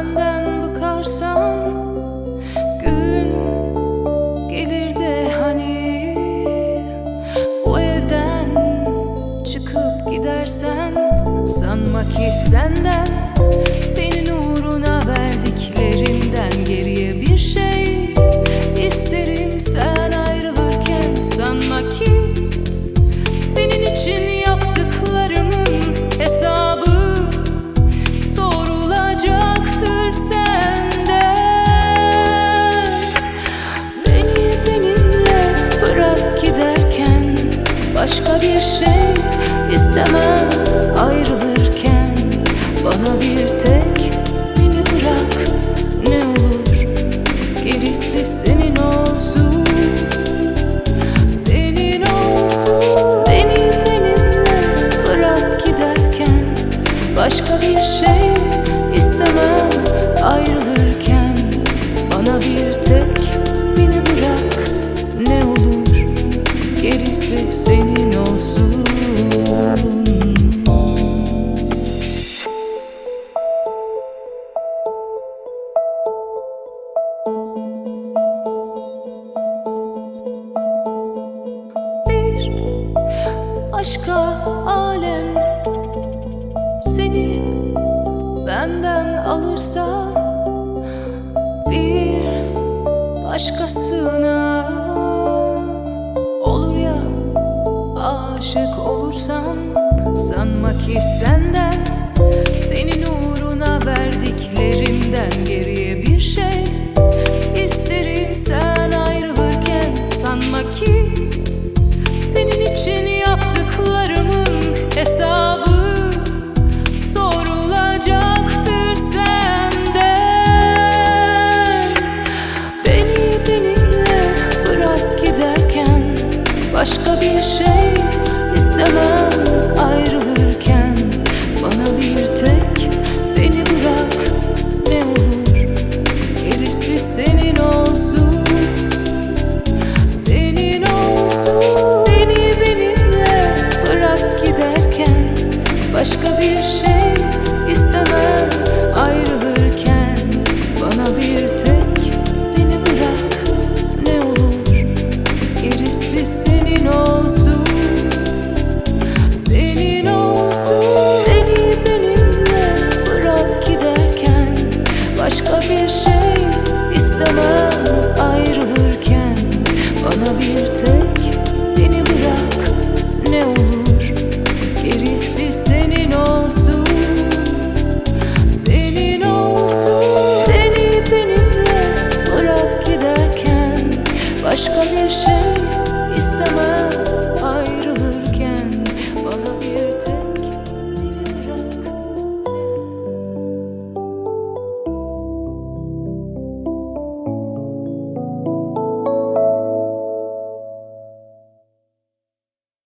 benden bıkarsan gün gelir de hani bu evden çıkıp gidersen, sanma ki senden, senin uğruna verdiklerinden geriye bir şey isterim sen ayrılırken. Sanma ki senin için yaptıklarımın hesabı sorulacaktır senden. Beni benimle bırak giderken, başka bir şey istemem ayrılırken. Bana bir tek beni bırak, ne olur gerisi senin olsun. Senin olsun. Beni seninle bırak giderken, başka bir şey istemem ayrılırken. Bana bir tek beni bırak, ne olur gerisi senin olsun. Başka alem seni benden alırsa, bir başkasına olur ya aşık olursan, sanma ki senden, senin uğruna ver